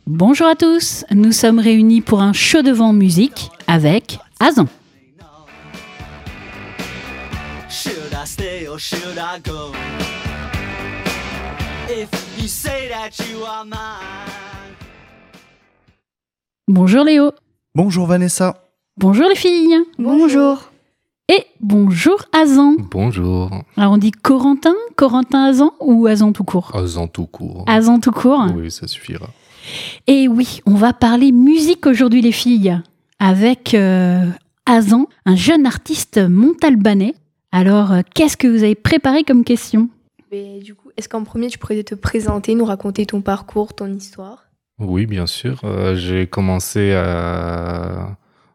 Bonjour à tous, nous sommes réunis pour un show de vent musique avec Azan. Should I stay or should I go? If you say that you are mine. Bonjour Léo. Bonjour Vanessa. Bonjour les filles. Bonjour. Et bonjour Azan. Bonjour. Alors on dit Corentin Azan ou Azan tout court? Azan tout court. Azan tout court. Oui, ça suffira. Et oui, on va parler musique aujourd'hui les filles, avec Azan, un jeune artiste montalbanais. Alors, qu'est-ce que vous avez préparé comme question? Mais du coup, est-ce qu'en premier, tu pourrais te présenter, nous raconter ton parcours, ton histoire? Oui, bien sûr. J'ai commencé à...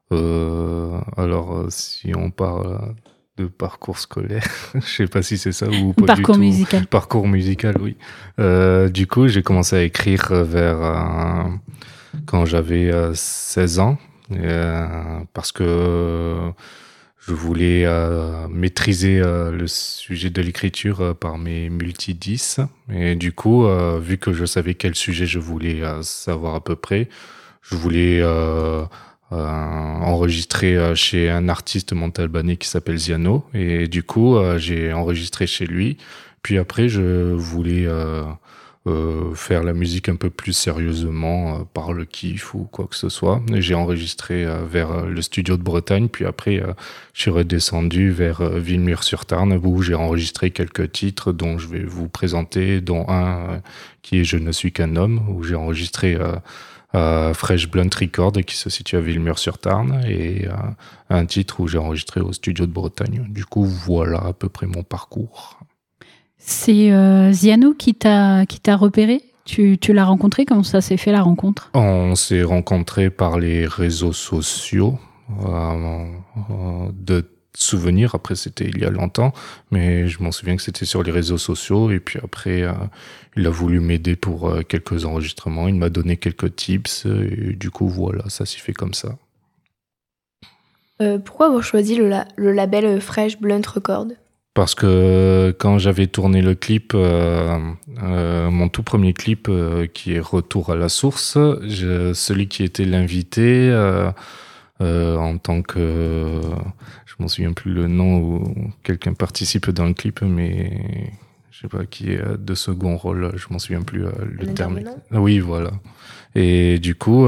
si on parle de parcours scolaire, je sais pas si c'est ça ou pas Parcours du tout. musical. Parcours musical, oui. Du coup, j'ai commencé à écrire quand j'avais 16 ans, parce que je voulais maîtriser le sujet de l'écriture par mes multidis. Et du coup, vu que je savais quel sujet je voulais savoir à peu près, je voulais enregistrer chez un artiste montalbanais qui s'appelle Ziano. Et du coup, j'ai enregistré chez lui. Puis après, je voulais faire la musique un peu plus sérieusement par le kiff ou quoi que ce soit. Et j'ai enregistré vers le studio de Bretagne. Puis après, je suis redescendu vers Villemur-sur-Tarn où j'ai enregistré quelques titres dont je vais vous présenter, dont un qui est Je ne suis qu'un homme, où j'ai enregistré Fresh Blunt Record qui se situe à Villemur-sur-Tarn, et un titre où j'ai enregistré au studio de Bretagne. Du coup, voilà à peu près mon parcours. C'est Ziano qui t'a repéré? Tu l'as rencontré? Comment ça s'est fait la rencontre? On s'est rencontrés par les réseaux sociaux de souvenirs. Après, c'était il y a longtemps, mais je m'en souviens que c'était sur les réseaux sociaux. Et puis après, il a voulu m'aider pour quelques enregistrements. Il m'a donné quelques tips. Et du coup, voilà, ça s'est fait comme ça. Pourquoi avoir choisi le label Fresh Blunt Record? Parce que quand j'avais tourné le clip, mon tout premier clip qui est Retour à la source, celui qui était l'invité en tant que... je m'en souviens plus le nom où quelqu'un participe dans le clip, mais je sais pas qui est de second rôle, je m'en souviens plus le terme. Oui, voilà. Et du coup,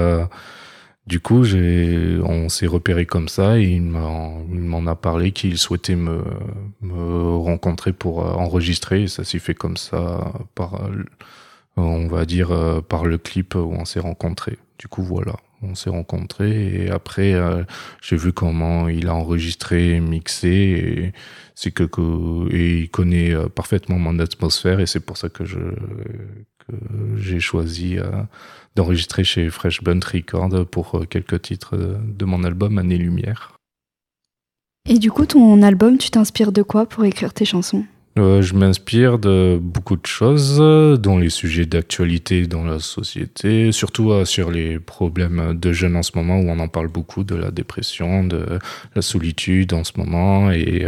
on s'est repéré comme ça, et il m'en a parlé qu'il souhaitait me rencontrer pour enregistrer, et ça s'est fait comme ça on va dire par le clip où on s'est rencontrés. Du coup, voilà, on s'est rencontrés, et après j'ai vu comment il a enregistré, mixé, et et il connaît parfaitement mon atmosphère, et c'est pour ça que j'ai choisi d'enregistrer chez Fresh Blunt Record pour quelques titres de mon album Année Lumière. Et du coup, ton album, tu t'inspires de quoi pour écrire tes chansons ? Je m'inspire de beaucoup de choses, dont les sujets d'actualité dans la société, surtout sur les problèmes de jeunes en ce moment, où on en parle beaucoup, de la dépression, de la solitude en ce moment, et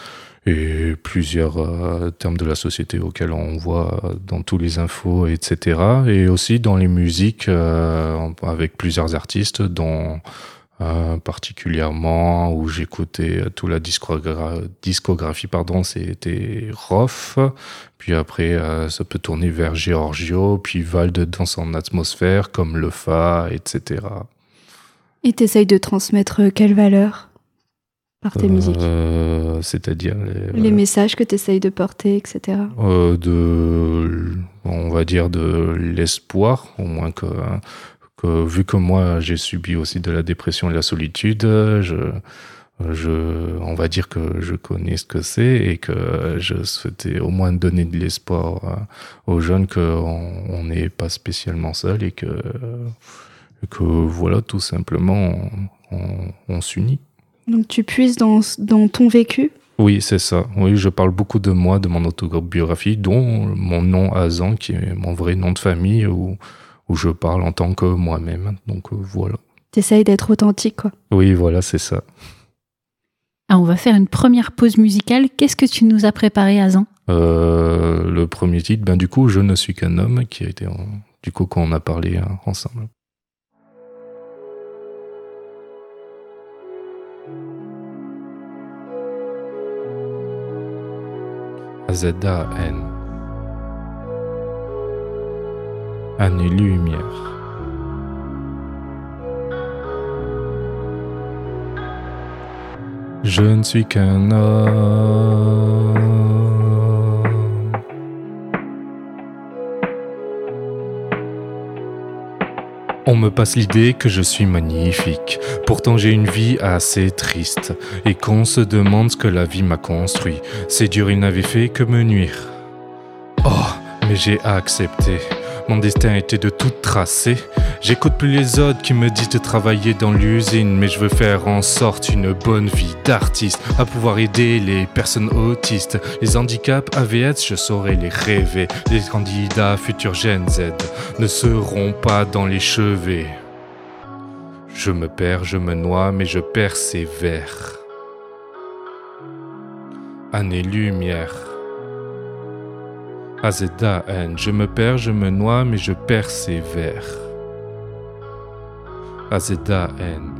plusieurs termes de la société auxquels on voit dans tous les infos, etc. Et aussi dans les musiques, avec plusieurs artistes, dont particulièrement où j'écoutais toute la discographie, c'était Rof, puis après ça peut tourner vers Giorgio, puis Vald dans son atmosphère, comme Le Fa, etc. Et t'essayes de transmettre quelle valeur par tes musiques ? C'est-à-dire les messages que t'essayes de porter, etc. On va dire de l'espoir, au moins que vu que moi j'ai subi aussi de la dépression et de la solitude, on va dire que je connais ce que c'est, et que je souhaitais au moins donner de l'espoir aux jeunes qu'on n'est pas spécialement seul, et que voilà, tout simplement on s'unit. Donc tu puises dans ton vécu ? Oui, c'est ça. Oui, je parle beaucoup de moi, de mon autobiographie, dont mon nom Azan, qui est mon vrai nom de famille, où je parle en tant que moi-même. Donc voilà. T'essayes d'être authentique, quoi. Oui, voilà, c'est ça. Ah, on va faire une première pause musicale. Qu'est-ce que tu nous as préparé, Azan ? Le premier titre, du coup, Je ne suis qu'un homme, qui a été du coup, quand on a parlé ensemble. AZAN. Année-lumière. Je ne suis qu'un homme. On me passe l'idée que je suis magnifique. Pourtant j'ai une vie assez triste. Et qu'on se demande ce que la vie m'a construit. C'est dur, il n'avait fait que me nuire. Oh, mais j'ai accepté. Mon destin était de tout tracer. J'écoute plus les autres qui me disent de travailler dans l'usine, mais je veux faire en sorte une bonne vie d'artiste, à pouvoir aider les personnes autistes. Les handicaps AVS, je saurais les rêver. Les candidats futurs Gen Z ne seront pas dans les chevets. Je me perds, je me noie, mais je persévère. Année-lumière. AZAN, je me perds, je me noie, mais je persévère. AZAN.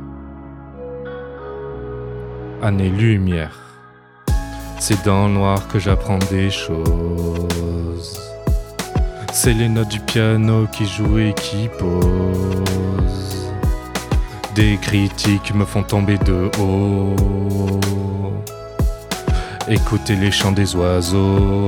Année-lumière. C'est dans le noir que j'apprends des choses. C'est les notes du piano qui jouent et qui posent. Des critiques me font tomber de haut. Écoutez les chants des oiseaux.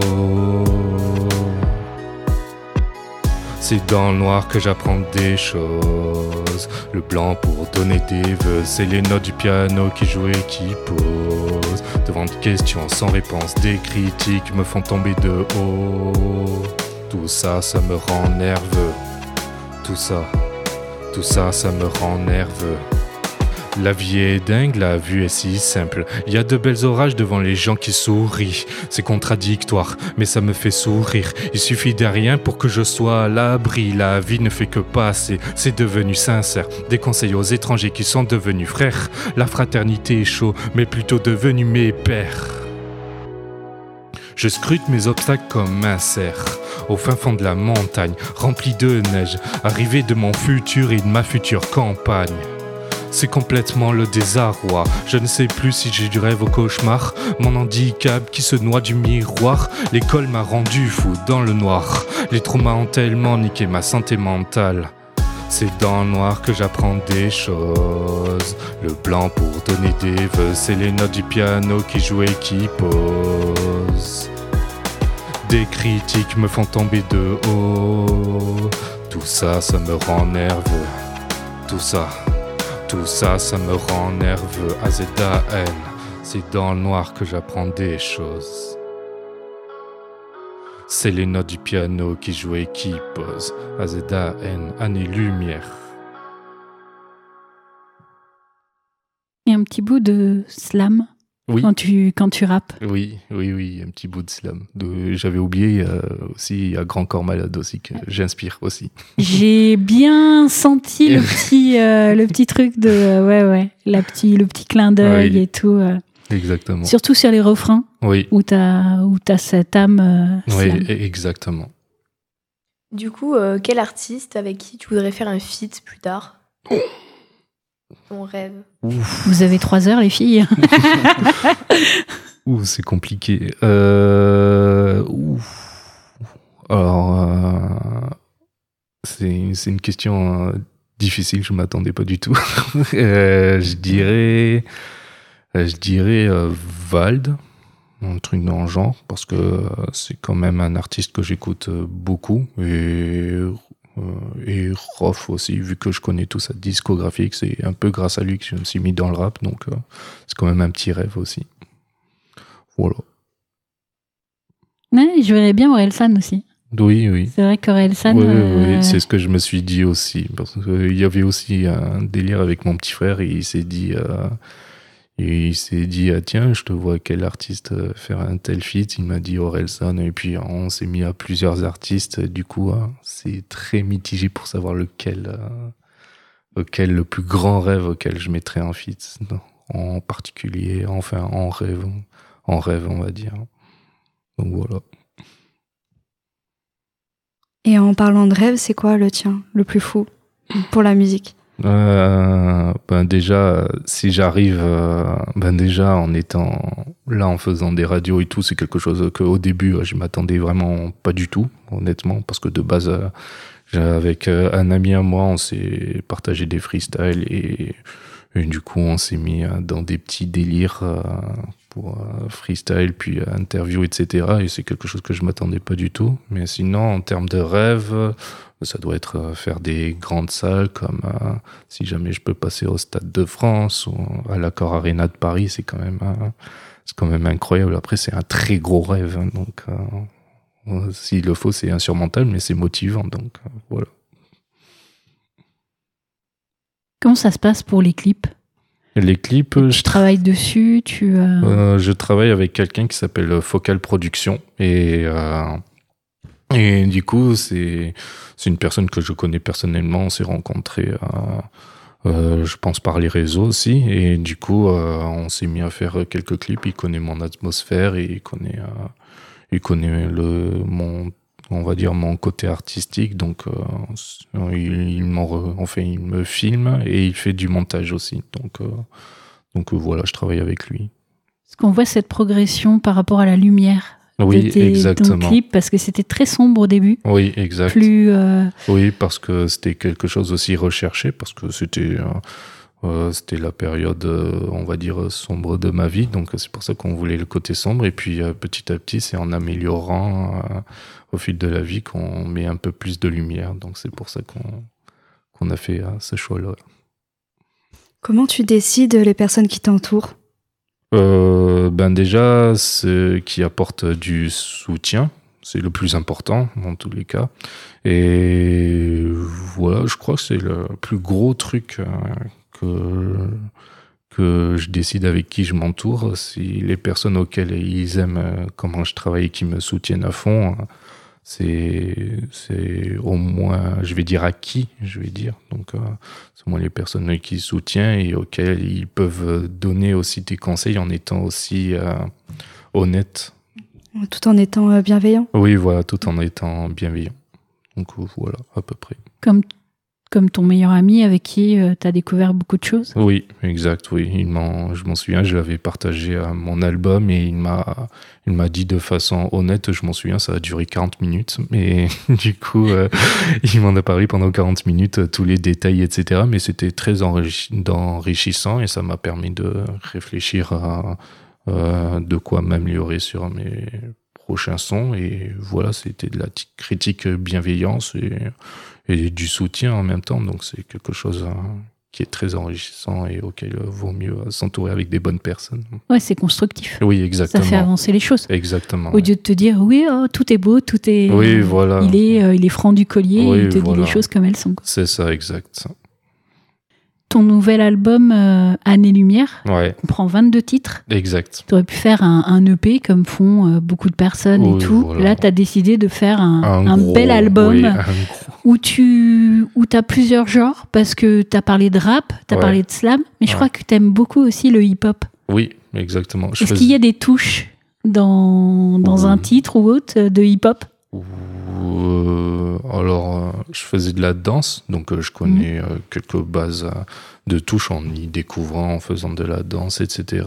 C'est dans le noir que j'apprends des choses. Le blanc pour donner des vœux. C'est les notes du piano qui jouent et qui posent. Devant des questions sans réponse. Des critiques me font tomber de haut. Tout ça, ça me rend nerveux. Tout ça, ça me rend nerveux. La vie est dingue, la vue est si simple. Il y a de belles orages devant les gens qui sourient. C'est contradictoire, mais ça me fait sourire. Il suffit de rien pour que je sois à l'abri. La vie ne fait que passer, c'est devenu sincère. Des conseils aux étrangers qui sont devenus frères. La fraternité est chaud, mais plutôt devenu mes pères. Je scrute mes obstacles comme un cerf. Au fin fond de la montagne, rempli de neige. Arrivé de mon futur et de ma future campagne. C'est complètement le désarroi. Je ne sais plus si j'ai du rêve au cauchemar. Mon handicap qui se noie du miroir. L'école m'a rendu fou dans le noir. Les traumas ont tellement niqué ma santé mentale. C'est dans le noir que j'apprends des choses. Le blanc pour donner des vœux. C'est les notes du piano qui jouent et qui posent. Des critiques me font tomber de haut. Tout ça, ça me rend nerveux. Tout ça, ça me rend nerveux. AZAN, c'est dans le noir que j'apprends des choses. C'est les notes du piano qui jouent et qui posent. AZAN, année-lumière. Et un petit bout de slam Oui. quand tu rappes. Oui, un petit bout de slam. J'avais oublié aussi, il y a Grand Corps Malade aussi, que j'inspire aussi. J'ai bien senti le petit truc de le petit clin d'œil et tout. Exactement. Surtout sur les refrains. Oui. Où t'as cette âme. Oui, slam. exactement. Du coup, quel artiste avec qui tu voudrais faire un feat plus tard? Ton rêve. Ouf. Vous avez 3 heures, les filles. Ouh, c'est compliqué. Alors, c'est une question difficile, je m'attendais pas du tout. Je dirais Vald, un truc dans le genre, parce que c'est quand même un artiste que j'écoute beaucoup, et Rof aussi, vu que je connais tout sa discographie, que c'est un peu grâce à lui que je me suis mis dans le rap, donc c'est quand même un petit rêve aussi. Voilà. Ouais, je verrais bien Orelsan aussi. Oui. C'est vrai qu'Orelsan... Oui, c'est ce que je me suis dit aussi, parce qu'il y avait aussi un délire avec mon petit frère, et il s'est dit... tiens, je te vois quel artiste faire un tel feat. Il m'a dit Orelsan, et puis on s'est mis à plusieurs artistes. Du coup, c'est très mitigé pour savoir lequel le plus grand rêve auquel je mettrais un feat. En particulier, enfin en rêve, on va dire. Donc voilà. Et en parlant de rêve, c'est quoi le tien, le plus fou pour la musique? Déjà, si j'arrive, déjà en étant là, en faisant des radios et tout, c'est quelque chose qu'au début, je m'attendais vraiment pas du tout, honnêtement, parce que de base, avec un ami à moi, on s'est partagé des freestyles et du coup, on s'est mis dans des petits délires pour freestyle, puis interview, etc. Et c'est quelque chose que je m'attendais pas du tout. Mais sinon, en termes de rêve, ça doit être faire des grandes salles, comme si jamais je peux passer au Stade de France ou à l'Accor Arena de Paris, c'est quand même incroyable. Après, c'est un très gros rêve, hein, donc s'il le faut, c'est insurmontable, mais c'est motivant, donc voilà. Comment ça se passe pour les clips? Les clips, Tu travailles dessus, je travaille avec quelqu'un qui s'appelle Focal Production et du coup c'est une personne que je connais personnellement. On s'est rencontrés, je pense par les réseaux aussi, et du coup on s'est mis à faire quelques clips. Il connaît mon atmosphère et il connaît on va dire mon côté artistique, donc il me filme et il fait du montage aussi, donc voilà, je travaille avec lui. Est-ce qu'on voit cette progression par rapport à la lumière Oui, de exactement. ton clip, parce que c'était très sombre au début. Oui, exact. Oui, parce que c'était quelque chose aussi recherché, parce que c'était la période, on va dire, sombre de ma vie, donc c'est pour ça qu'on voulait le côté sombre, et puis petit à petit, c'est en améliorant au fil de la vie qu'on met un peu plus de lumière, donc c'est pour ça qu'on a fait ce choix-là. Comment tu décides les personnes qui t'entourent? Déjà, ceux qui apportent du soutien, c'est le plus important dans tous les cas, et voilà, je crois que c'est le plus gros truc que je décide avec qui je m'entoure. Si les personnes auxquelles ils aiment comment je travaille et qui me soutiennent à fond, c'est au moins, je vais dire acquis, donc c'est au moins les personnes qui soutiennent et auxquelles ils peuvent donner aussi des conseils en étant aussi honnête. Tout en étant bienveillant? Oui, voilà, tout en étant bienveillant. Donc voilà, à peu près. Comme ton meilleur ami avec qui tu as découvert beaucoup de choses? Oui, exact, oui. Je m'en souviens, je l'avais partagé à mon album et il m'a dit de façon honnête, je m'en souviens, ça a duré 40 minutes. Et du coup, il m'en a parlé pendant 40 minutes, tous les détails, etc. Mais c'était très enrichissant et ça m'a permis de réfléchir à de quoi m'améliorer sur mes prochains sons. Et voilà, c'était de la critique bienveillance et du soutien en même temps, donc c'est quelque chose qui est très enrichissant et auquel vaut mieux s'entourer avec des bonnes personnes. Ouais, c'est constructif. Oui, exactement. Ça fait avancer les choses. Exactement. Au lieu de te dire, oui, tout est beau, tout est... Oui, voilà. Il est franc du collier, Oui, il te voilà. dit les choses comme elles sont. C'est ça, exact. Ton nouvel album, Année-Lumière, Ouais, comprend 22 titres. exact. Tu aurais pu faire un EP comme font beaucoup de personnes Oui, et tout. voilà. Là, tu as décidé de faire un gros, bel album oui, un gros. où tu as plusieurs genres, parce que tu as parlé de rap, tu as Ouais. parlé de slam, mais je Ouais. crois que tu aimes beaucoup aussi le hip-hop. Oui, exactement. Est-ce qu'il y a des touches dans un titre ou autre de hip-hop? Alors, je faisais de la danse, donc je connais quelques bases de touches en y découvrant, en faisant de la danse, etc.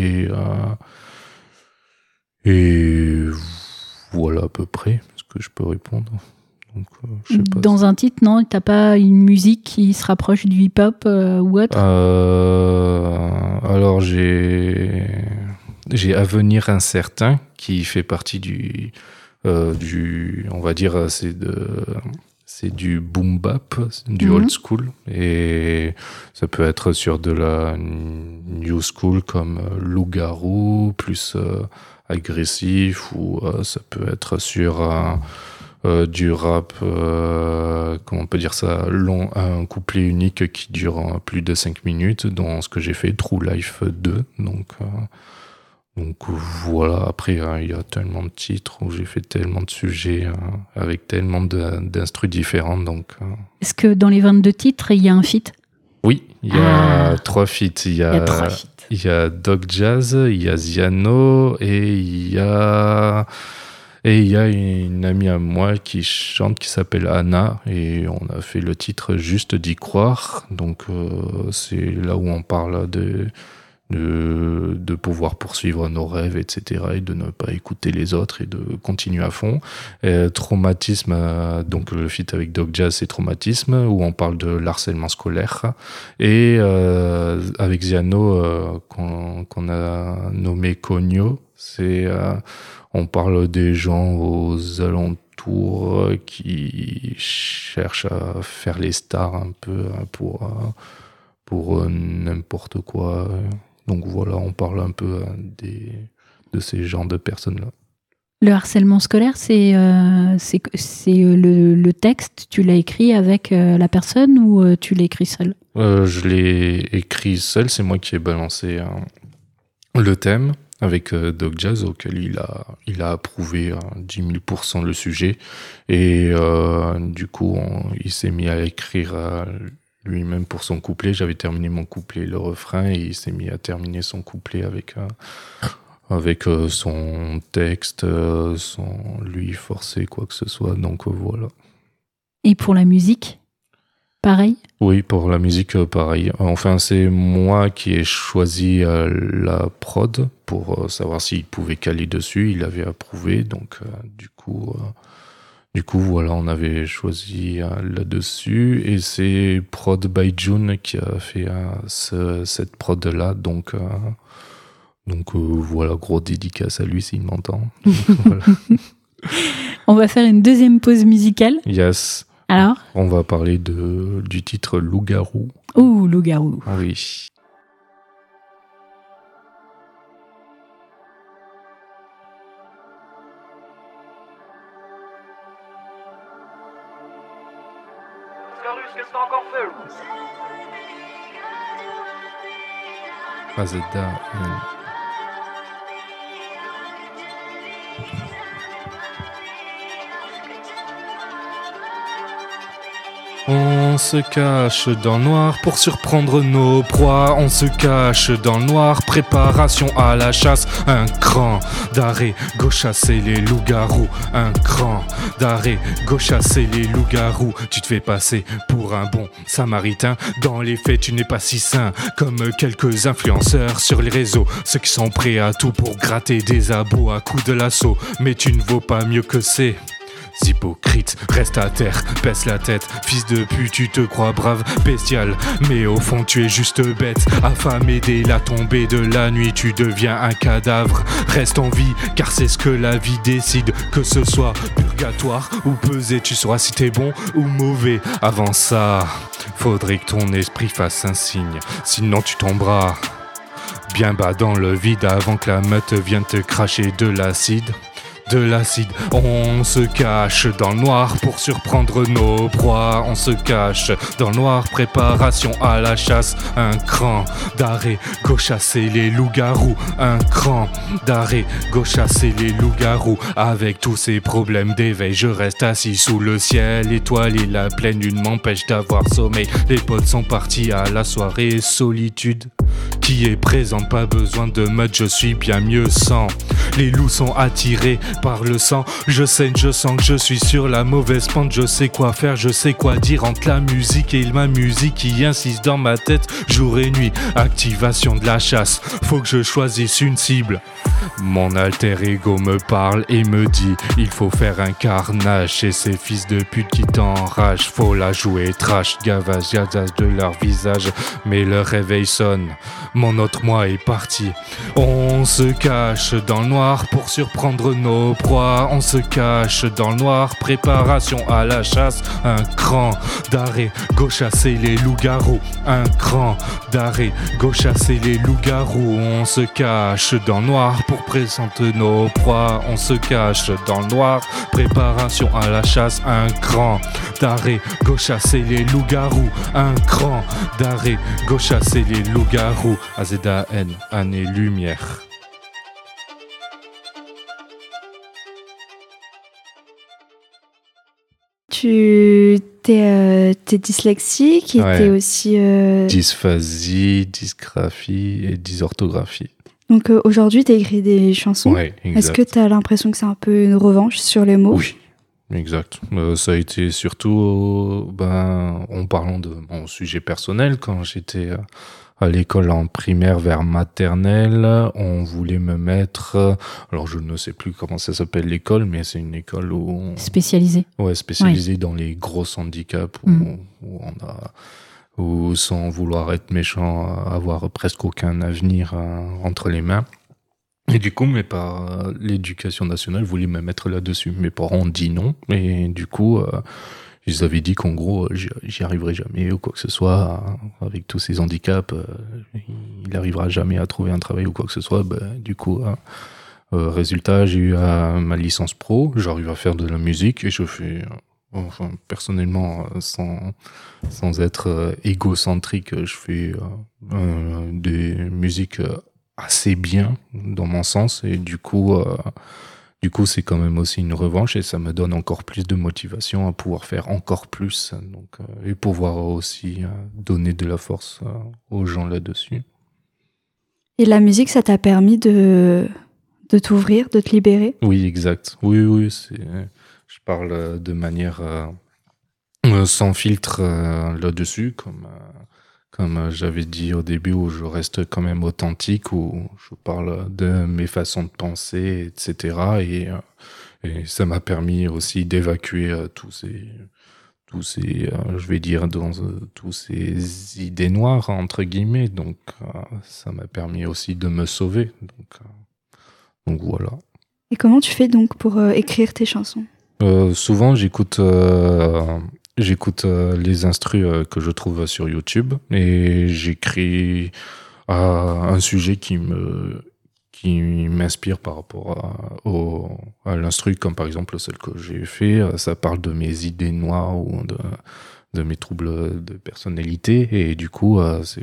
Et voilà à peu près ce que je peux répondre. Donc, je sais pas. Dans un titre, non? T'as pas une musique qui se rapproche du hip-hop ou autre? Alors, j'ai Avenir Incertain qui fait partie du on va dire, c'est du boom bap, du old school, et ça peut être sur de la new school comme Loup-garou, plus agressif, ou ça peut être sur du rap, comment on peut dire ça, long, un couplet unique qui dure plus de 5 minutes, dans ce que j'ai fait, True Life 2, donc voilà, après il y a tellement de titres où j'ai fait tellement de sujets avec tellement d'instrus différents. Donc, Est-ce que dans les 22 titres, il y a un feat? oui, il y a 3 feats. Il y a 3 feats. Il y a Dog Jazz, il y a Ziano et il y a Et il y a une amie à moi qui chante, qui s'appelle Anna, et on a fait le titre Juste d'y croire. Donc c'est là où on parle de pouvoir poursuivre nos rêves, etc., et de ne pas écouter les autres et de continuer à fond. Traumatisme, donc le feat avec Doc Jazz, c'est Traumatisme, où on parle de l'harcèlement scolaire. Et avec Ziano, qu'on a nommé Cogno, on parle des gens aux alentours qui cherchent à faire les stars un peu pour n'importe quoi. Donc voilà, on parle un peu de ces genres de personnes-là. Le harcèlement scolaire, c'est le texte, tu l'as écrit avec la personne ou tu l'as écrit seul ? Je l'ai écrit seul, c'est moi qui ai balancé le thème avec Doc Jazz, auquel il a approuvé 10 000% le sujet. Et du coup, il s'est mis à écrire lui-même pour son couplet. J'avais terminé mon couplet, le refrain, et il s'est mis à terminer son couplet avec son texte, sans lui forcer quoi que ce soit. Donc voilà. Et pour la musique, pareil ? Oui, pour la musique, pareil. Enfin, c'est moi qui ai choisi la prod pour savoir s'il pouvait caler dessus. Il avait approuvé, donc du coup, voilà, on avait choisi là-dessus. Et c'est Prod by June qui a fait cette prod-là. Donc voilà, gros dédicace à lui s'il m'entend. Voilà. On va faire une deuxième pause musicale. Yes. Alors ? On va parler du titre Loup-garou. Ouh, Loup-garou. Ah oui. Qu'est-ce que t'as encore fait, Lou? Azeda. On se cache dans le noir pour surprendre nos proies. On se cache dans le noir, préparation à la chasse. Un cran d'arrêt, go chasser les loups-garous. Un cran d'arrêt, go chasser les loups-garous. Tu te fais passer pour un bon samaritain. Dans les faits, tu n'es pas si sain comme quelques influenceurs sur les réseaux. Ceux qui sont prêts à tout pour gratter des abos à coups de lasso. Mais tu ne vaux pas mieux que ces hypocrite, reste à terre, baisse la tête. Fils de pute, tu te crois brave, bestial, mais au fond tu es juste bête. Affamé dès la tombée de la nuit, tu deviens un cadavre. Reste en vie, car c'est ce que la vie décide. Que ce soit purgatoire ou pesé, tu sauras si t'es bon ou mauvais. Avant ça, faudrait que ton esprit fasse un signe, sinon tu tomberas bien bas dans le vide avant que la meute vienne te cracher de l'acide. De l'acide, on se cache dans le noir pour surprendre nos proies. On se cache dans le noir, préparation à la chasse. Un cran d'arrêt, go chasser les loups-garous. Un cran d'arrêt, go chasser les loups-garous. Avec tous ces problèmes d'éveil, je reste assis sous le ciel étoilé. La pleine lune m'empêche d'avoir sommeil. Les potes sont partis à la soirée, solitude qui est présente, pas besoin de meute, je suis bien mieux sans. Les loups sont attirés par le sang, je saigne, je sens que je suis sur la mauvaise pente. Je sais quoi faire, je sais quoi dire entre la musique et ma musique qui insiste dans ma tête jour et nuit. Activation de la chasse, faut que je choisisse une cible. Mon alter ego me parle et me dit il faut faire un carnage chez ces fils de pute qui t'enragent. Faut la jouer trash, gavage, gazage de leur visage. Mais le réveil sonne, mon autre moi est parti. On se cache dans le noir pour surprendre nos proies. On se cache dans le noir, préparation à la chasse. Un cran d'arrêt, go chasser les loups-garous. Un cran d'arrêt, go chasser les loups-garous. On se cache dans le noir pour présenter nos proies. On se cache dans le noir, préparation à la chasse. Un cran d'arrêt, go chasser les loups-garous. Un cran d'arrêt, go chasser les loups-garous. Azeda N, année lumière. Tu t'es dyslexique et Ouais. t'es aussi... Dysphasie, dysgraphie et dysorthographie. Donc aujourd'hui, tu as écrit des chansons. Ouais, exact. Est-ce que tu as l'impression que c'est un peu une revanche sur les mots? Oui, exact. Ça a été surtout en parlant de mon sujet personnel. Quand j'étais à l'école en primaire vers maternelle, on voulait me mettre... alors je ne sais plus comment ça s'appelle l'école, mais c'est une école Spécialisé. spécialisée dans les gros handicaps, où on a... ou sans vouloir être méchant, avoir presque aucun avenir entre les mains. Et du coup, l'éducation nationale voulait me mettre là-dessus. Mes parents ont dit non, et du coup, ils avaient dit qu'en gros, j'y arriverai jamais ou quoi que ce soit, avec tous ces handicaps, il arrivera jamais à trouver un travail ou quoi que ce soit. Du coup, résultat, j'ai eu ma licence pro, j'arrive à faire de la musique, et je fais... Enfin, personnellement, sans être égocentrique, je fais des musiques assez bien, dans mon sens, et du coup, c'est quand même aussi une revanche, et ça me donne encore plus de motivation à pouvoir faire encore plus, donc, et pouvoir aussi donner de la force aux gens là-dessus. Et la musique, ça t'a permis de t'ouvrir, de te libérer? Oui, exact. Oui, je parle de manière sans filtre là-dessus, comme j'avais dit au début, où je reste quand même authentique, où je parle de mes façons de penser, etc. Et ça m'a permis aussi d'évacuer tous ces je vais dire, tous ces idées noires, entre guillemets. Donc, ça m'a permis aussi de me sauver. Donc voilà. Et comment tu fais donc pour écrire tes chansons? Souvent, j'écoute les instrus que je trouve sur YouTube, et j'écris un sujet qui m'inspire par rapport à l'instru, comme par exemple celle que j'ai fait. Ça parle de mes idées noires ou de mes troubles de personnalité, et du coup,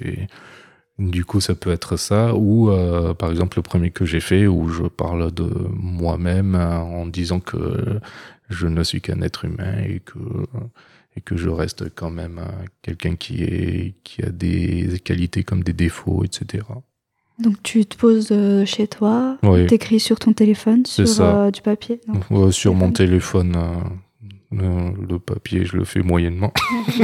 ça peut être ça, ou par exemple le premier que j'ai fait, où je parle de moi-même en disant que je ne suis qu'un être humain, et que je reste quand même quelqu'un qui a des qualités comme des défauts, etc. Donc tu te poses chez toi, Oui. t'écris sur ton téléphone, C'est sur ça. du papier? Non. Sur mon téléphone, le papier, je le fais moyennement.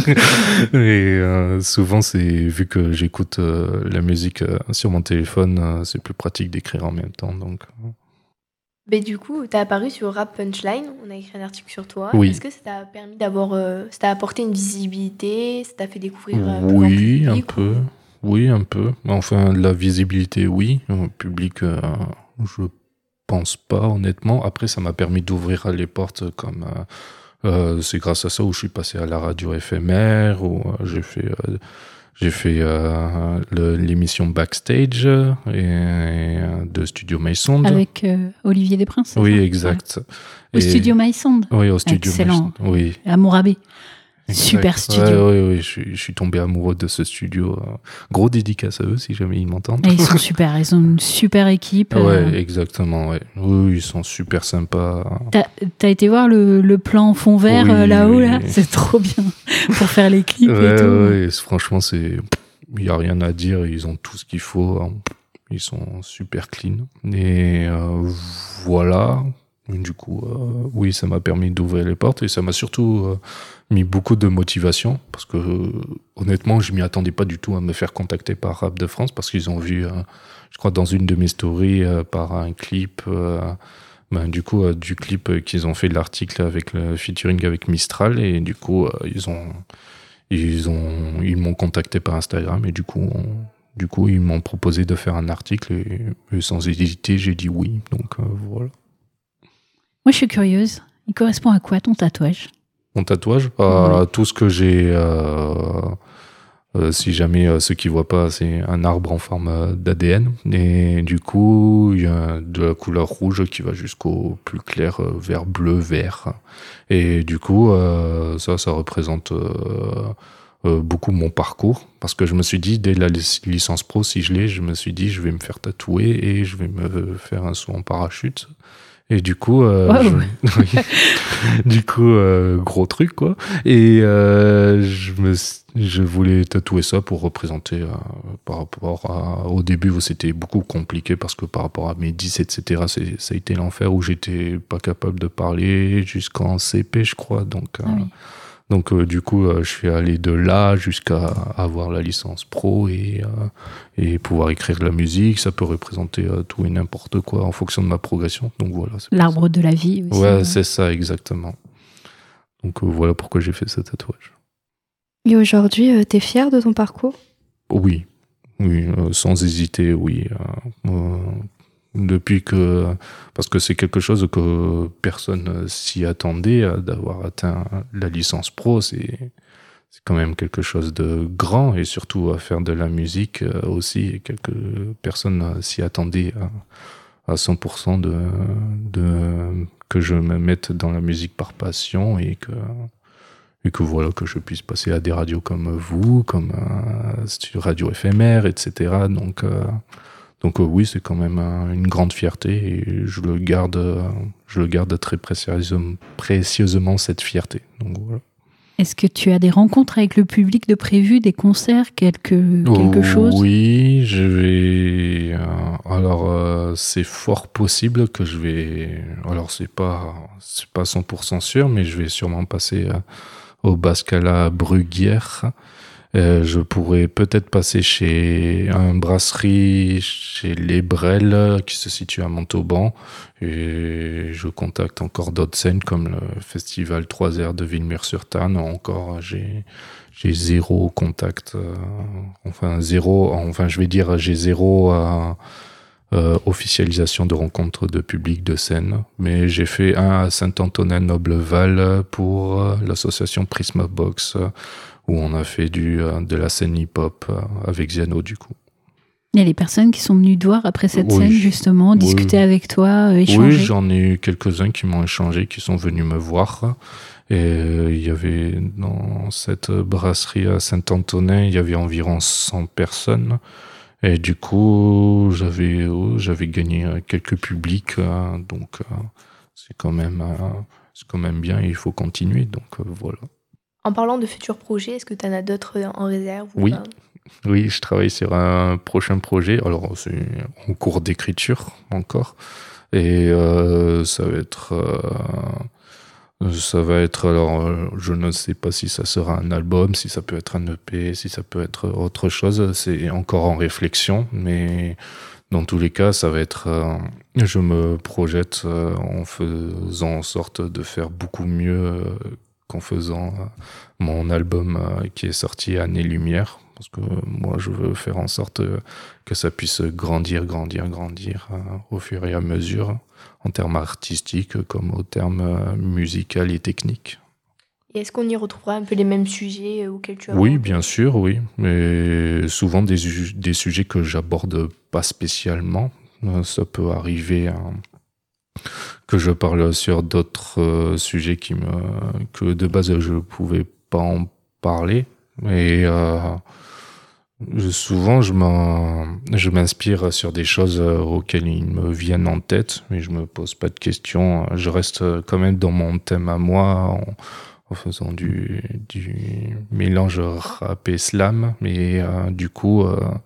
Et souvent, vu que j'écoute la musique sur mon téléphone, c'est plus pratique d'écrire en même temps. Donc, Mais du coup, t'as apparu sur Rap Punchline, on a écrit un article sur toi. Oui. Est-ce que ça t'a permis ça t'a apporté une visibilité, ça t'a fait découvrir oui, plus grand un public, peu. Oui, un peu. Enfin, de la visibilité, oui. Au public, je pense pas, honnêtement. Après, ça m'a permis d'ouvrir les portes, comme c'est grâce à ça où je suis passé à la radio éphémère, où j'ai fait l'émission Backstage de Studio Maïsonde. Avec Olivier Desprins, c'est Oui, ça? exact. Ouais. Au Studio Maïsonde. Oui, au Studio Excellent. Maïsonde. Oui. À Mourabé. Exact. Super studio. Oui, je suis tombé amoureux de ce studio. Gros dédicace à eux, si jamais ils m'entendent. Et ils sont super, ils ont une super équipe. Ouais, exactement, ouais. Oui, ils sont super sympas. T'as été voir le plan fond vert Oui, là-haut, là? oui. C'est trop bien pour faire les clips et tout. Ouais, franchement, il n'y a rien à dire. Ils ont tout ce qu'il faut. Ils sont super clean. Et voilà. Du coup, oui, ça m'a permis d'ouvrir les portes, et ça m'a surtout mis beaucoup de motivation, parce que honnêtement, je m'y attendais pas du tout à me faire contacter par Rap de France, parce qu'ils ont vu, je crois, dans une de mes stories, par un clip, du clip qu'ils ont fait de l'article avec le featuring avec Mistral, et du coup, ils m'ont contacté par Instagram, et du coup, ils m'ont proposé de faire un article, et sans hésiter, j'ai dit oui. Donc voilà. Moi, je suis curieuse. Il correspond à quoi ton tatouage? Mon tatouage, tout ce que j'ai. Si jamais ceux qui voient pas, c'est un arbre en forme d'ADN, et du coup, il y a de la couleur rouge qui va jusqu'au plus clair vert, bleu, vert, et du coup, ça représente beaucoup mon parcours, parce que je me suis dit, dès la licence pro, si je l'ai, je me suis dit, je vais me faire tatouer et je vais me faire un saut en parachute. Et du coup, Wow. oui. Du coup, gros truc, quoi. Et je voulais tatouer ça pour représenter par rapport au début où c'était beaucoup compliqué parce que par rapport à mes 10, etc., ça a été l'enfer où j'étais pas capable de parler jusqu'en CP, je crois. Donc, Ah oui. du coup, je suis allé de là jusqu'à avoir la licence pro et pouvoir écrire de la musique. Ça peut représenter tout et n'importe quoi en fonction de ma progression. Donc voilà. c'est pour L'arbre de la vie ça. aussi. Ouais, c'est ça, exactement. Donc voilà pourquoi j'ai fait ce tatouage. Et aujourd'hui, t'es fier de ton parcours? Oui, sans hésiter, oui. Depuis que, parce que c'est quelque chose que personne s'y attendait, d'avoir atteint la licence pro, c'est quand même quelque chose de grand et surtout à faire de la musique aussi, et quelques personnes s'y attendaient à 100% que je me mette dans la musique par passion et que voilà, que je puisse passer à des radios comme vous, comme Radio éphémère, etc. Donc oui, c'est quand même une grande fierté et je le garde très précieusement cette fierté. Donc voilà. Est-ce que tu as des rencontres avec le public de prévu, des concerts, quelque chose? Oui, je vais. Alors, c'est fort possible que je vais. Alors, c'est pas 100% sûr, mais je vais sûrement passer au Bascala Bruguière. Je pourrais peut-être passer chez un brasserie, chez Les Brels, qui se situe à Montauban. Et je contacte encore d'autres scènes comme le festival 3R de Villemur-sur-Tarn. Encore, j'ai zéro contact. Je vais dire, j'ai zéro officialisation de rencontres de public de scène. Mais j'ai fait un à Saint-Antonin-Nobleval pour l'association Prisma Box, où on a fait de la scène hip-hop avec Ziano, du coup. Il y a des personnes qui sont venues te voir après cette Oui. scène, justement, discuter avec toi, échanger. Oui, j'en ai eu quelques-uns qui m'ont échangé, qui sont venus me voir. Et il y avait, dans cette brasserie à Saint-Antonin, il y avait environ 100 personnes. Et du coup, j'avais gagné quelques publics. Donc, c'est quand même bien et il faut continuer. Donc, voilà. En parlant de futurs projets, est-ce que tu en as d'autres en réserve ou Oui. pas? Oui, je travaille sur un prochain projet. Alors, c'est en cours d'écriture encore. Et ça va être, alors, je ne sais pas si ça sera un album, si ça peut être un EP, si ça peut être autre chose. C'est encore en réflexion, mais dans tous les cas, ça va être, je me projette en faisant en sorte de faire beaucoup mieux qu'en faisant mon album qui est sorti Année Lumière. Parce que moi, je veux faire en sorte que ça puisse grandir au fur et à mesure, en termes artistiques comme au terme musical et technique. Et est-ce qu'on y retrouvera un peu les mêmes sujets auxquels tu as Oui, bien sûr, oui. Mais souvent des sujets que j'aborde pas spécialement. Ça peut arriver que je parle sur d'autres sujets que de base je pouvais pas en parler. Et souvent, je m'inspire sur des choses auxquelles ils me viennent en tête, mais je me pose pas de questions. Je reste quand même dans mon thème à moi, en faisant du mélange rap et slam. Mais du coup,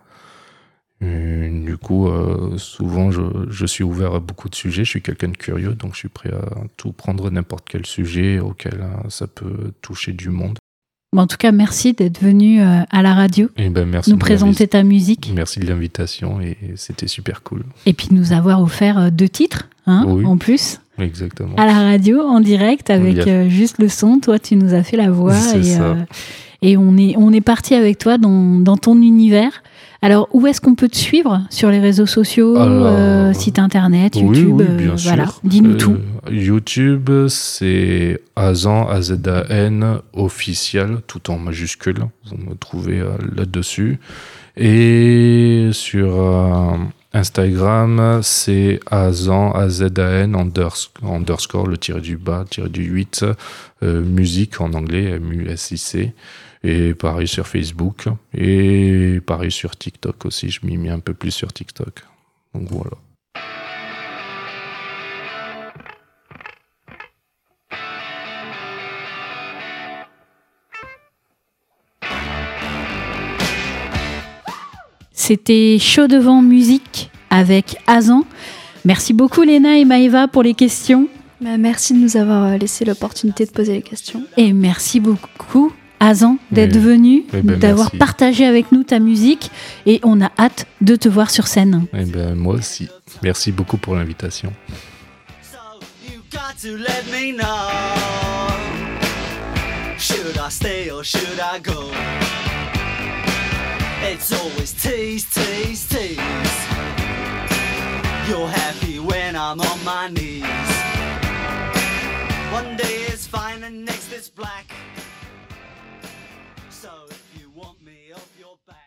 souvent, je suis ouvert à beaucoup de sujets. Je suis quelqu'un de curieux, donc je suis prêt à tout prendre, n'importe quel sujet auquel ça peut toucher du monde. Bon, en tout cas, merci d'être venu à la radio, Et ben, merci nous présenter ta musique Merci de l'invitation et c'était super cool. et puis nous avoir offert 2 titres, Oui. en plus, Exactement. à la radio, en direct, avec Bien. juste le son. Toi, tu nous as fait la voix C'est ça. et on est parti avec toi dans ton univers. Alors, où est-ce qu'on peut te suivre sur les réseaux sociaux, site internet, YouTube, Oui, bien voilà. sûr. Dis-nous tout. YouTube, c'est Azan, AZAN, officiel, tout en majuscule. Vous me trouvez là-dessus. Et sur Instagram, c'est Azan, AZAN, underscore, le tiré du bas, tiré du 8, musique en anglais, MUSIC. Et pareil sur Facebook. Et pareil sur TikTok aussi. Je m'y mets un peu plus sur TikTok. Donc voilà. C'était Chaud devant musique avec Azan. Merci beaucoup Léna et Maëva pour les questions. Merci de nous avoir laissé l'opportunité de poser les questions. Et merci beaucoup Azan d'être venu, d'avoir merci. partagé avec nous ta musique et on a hâte de te voir sur scène. Moi aussi. Merci beaucoup pour l'invitation. So you got to let me know. Should I stay or should I go? It's always tease, tease, tease. You're happy when I'm on my knees. One day it's fine and next it's black.